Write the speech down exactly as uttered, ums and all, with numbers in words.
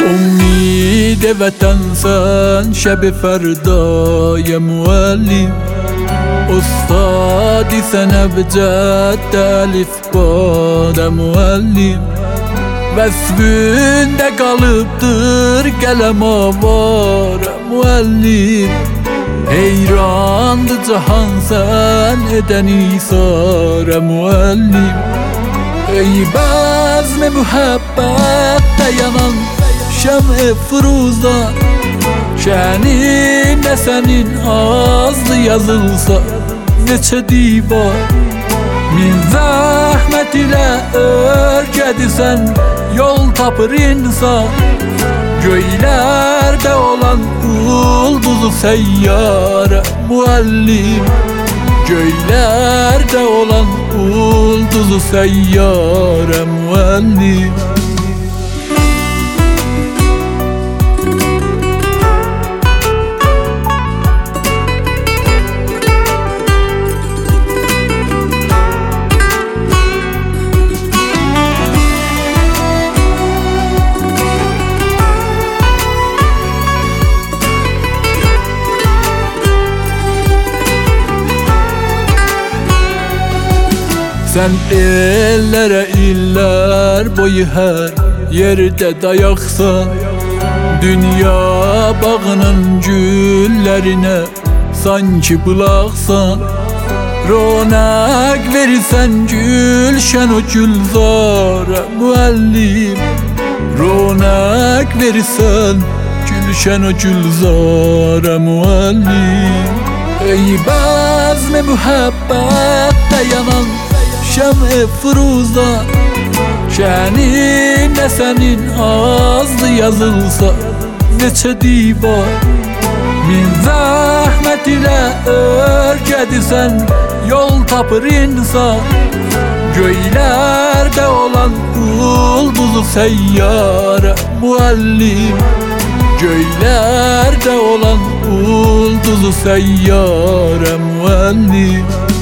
امید وطن سن شب فردای معلم، استادی سن ابجد الif bada muallim. Vəsfində qalıbdır qələm avara muallim. Heyrandı cahan sən edən isara muallim. Ey bəzm-i mühəbbətdə yanan şəm-i firuzan, şəninlə sənin azdı yazılsa neçə divar. Min zəhmət ilə örgədirsən, yol tapır insan. Göylərdə olan ulduzu səyyarə muallim. Göylərdə olan ulduzu səyyarə muallim. Sən ellərə illər boyu hər yerdə dayaqsan. Dünya bağının güllərinə sanki bulaqsan. Ronaq verirsən gülşən o gülzara muallim. Ronaq verirsən gülşən o gülzara muallim. Ey bəzm-i mühəbbətdə yanan şəm-i firuzan, şəninlə sənin azdı yazılsa neçə divar. Min zəhmət ilə örgədirsən, yol tapır insan. Göylərdə olan ulduzu səyyarə muallim. Göylərdə olan ulduzu səyyarə muallim.